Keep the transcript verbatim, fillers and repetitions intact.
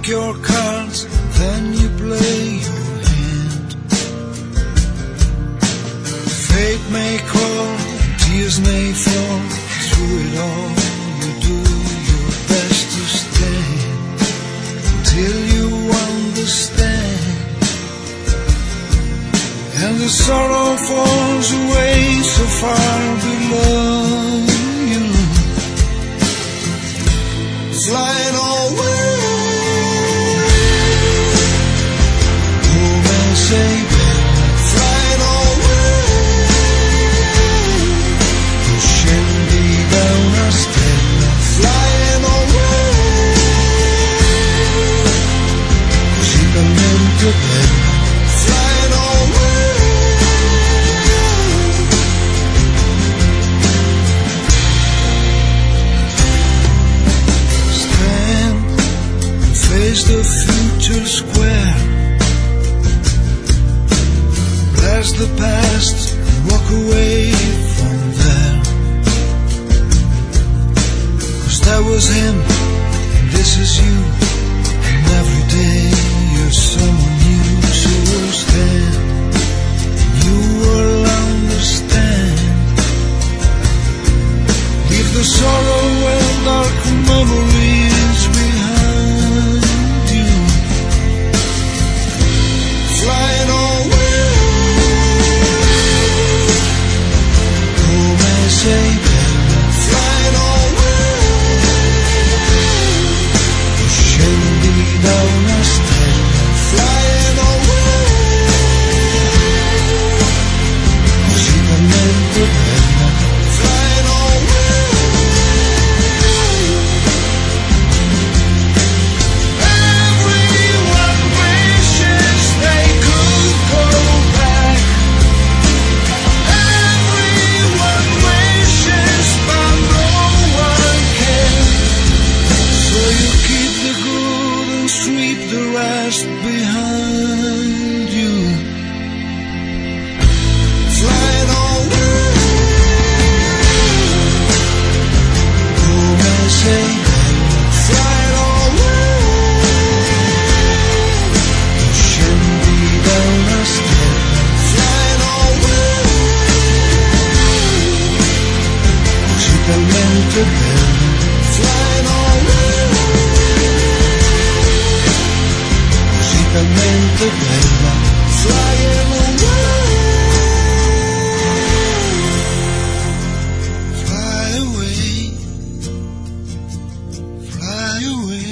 pick your cards, then you play your hand. Fate may call, tears may fall. Through it all, you do your best to stand until you understand. And the sorrow falls away so far below you, flying away. Home and safe, flying away. Pushing me down a step, flying away. Posiblemente verla, flying away. Face the future square, blast the past and walk away from there. 'Cause that was him and this is you, and every day you're someone new. So stand and you will understand. Leave the sorrow and dark memories behind. Flying away. Home and safe, flying away. Pushing me down a step, flying away. Posiblemente verla, flying away. Behind you, flying away. Home and safe, flying away. Pushing me down a step, flying away. Posiblemente verla, flying away. Posiblemente verla, flying away. Fly away, fly away.